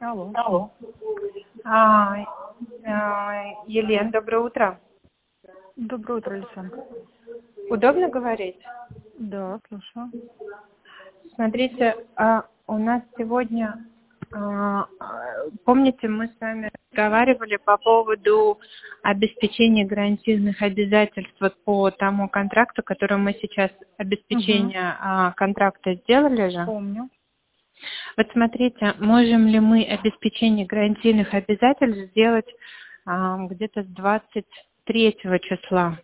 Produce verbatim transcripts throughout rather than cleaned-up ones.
Алло. Алло. А, а, Елена, доброе утро. Доброе утро, Александр. Удобно говорить? Да, слушаю. Смотрите, а, у нас сегодня, а, а, помните, мы с вами разговаривали по поводу обеспечения гарантийных обязательств вот по тому контракту, который мы сейчас, обеспечение Угу. а, контракта сделали же? Помню. Вот смотрите, можем ли мы обеспечение гарантийных обязательств сделать а, где-то с двадцать третьего числа?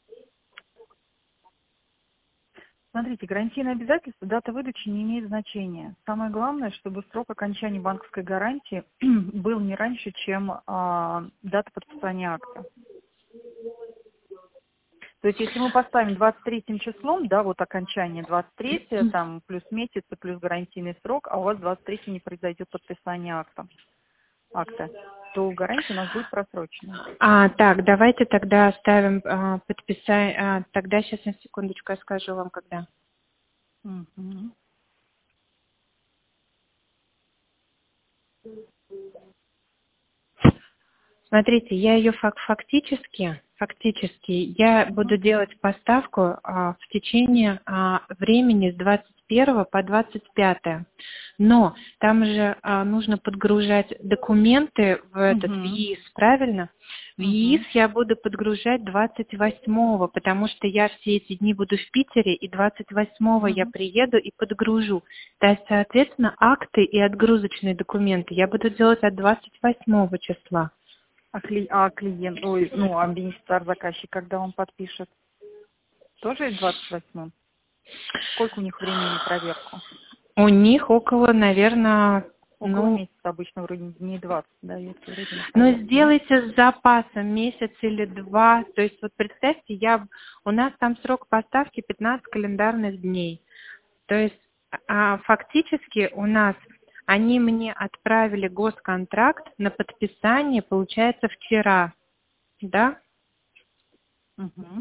Смотрите, гарантийные обязательства, дата выдачи не имеет значения. Самое главное, чтобы срок окончания банковской гарантии был не раньше, чем а, дата подписания акта. То есть, если мы поставим двадцать третьим числом, да, вот окончание двадцать третье, там плюс месяц и плюс гарантийный срок, а у вас двадцать третьего не произойдет подписание акта, акта, то гарантия у нас будет просрочена. А, так, давайте тогда оставим а, подписание. А, тогда сейчас на секундочку я скажу вам, когда. Угу. Смотрите, я ее фак- фактически, фактически, я буду делать поставку а, в течение а, времени с двадцать первого по двадцать пятое. Но там же а, нужно подгружать документы в этот в Угу. ЕИС, правильно? В Угу. ЕИС я буду подгружать двадцать восьмого, потому что я все эти дни буду в Питере, и двадцать восьмого я Угу. приеду и подгружу. То есть, соответственно, акты и отгрузочные документы я буду делать от двадцать восьмого числа. А, кли... а клиент, ой, ну, а бенефициар заказчик, когда он подпишет? Тоже в двадцать восьмом? Сколько у них времени на проверку? У них около, наверное, Около ну, месяца, обычно вроде дней двадцать дается вроде на ну, проверку, да? сделайте с запасом месяц или два. То есть, вот представьте, я, у нас там срок поставки пятнадцать календарных дней. То есть, а, фактически у нас они мне отправили госконтракт на подписание, получается, вчера, да? Угу.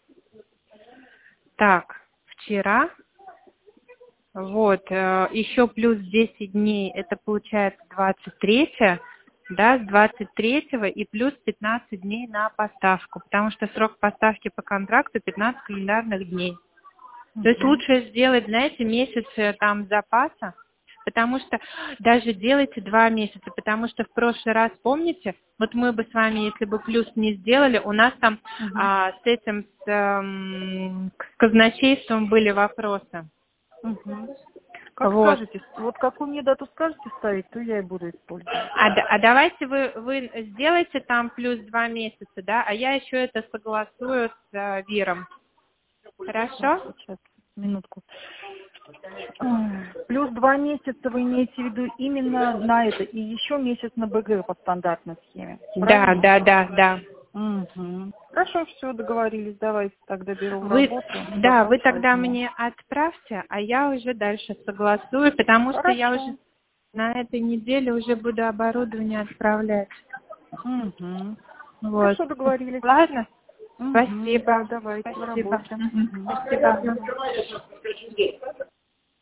Так, вчера. Вот, э, еще плюс десять дней, это получается двадцать третье, да, с двадцать третьего и плюс пятнадцать дней на поставку, потому что срок поставки по контракту пятнадцать календарных дней. То есть Угу. лучше сделать, знаете, месяц э, там запаса, потому что даже делайте два месяца, потому что в прошлый раз, помните, вот мы бы с вами, если бы плюс не сделали, у нас там Угу. а, с этим, с, эм, с казначейством были вопросы. Угу. Как Вот. скажете, вот какую мне дату скажете ставить, то я и буду использовать. А, д- а давайте вы, вы сделаете там плюс два месяца, да, а я еще это согласую с э, Виром. Так, Хорошо? сейчас, минутку. Ой, Плюс два месяца вы имеете в виду именно на это, и еще месяц на БГ по стандартной схеме, Да, правильно? да, да, да. Угу. Хорошо, все, договорились, давайте тогда беру в Вы, работу, да, запас вы тогда возьму. мне отправьте, а я уже дальше согласую, потому что я уже Хорошо. на этой неделе уже буду оборудование отправлять. Угу. Вот. Хорошо, договорились. Ладно? Угу. Да, Спасибо. давайте в Спасибо. работе. Мгм. Угу. Спасибо. Спасибо.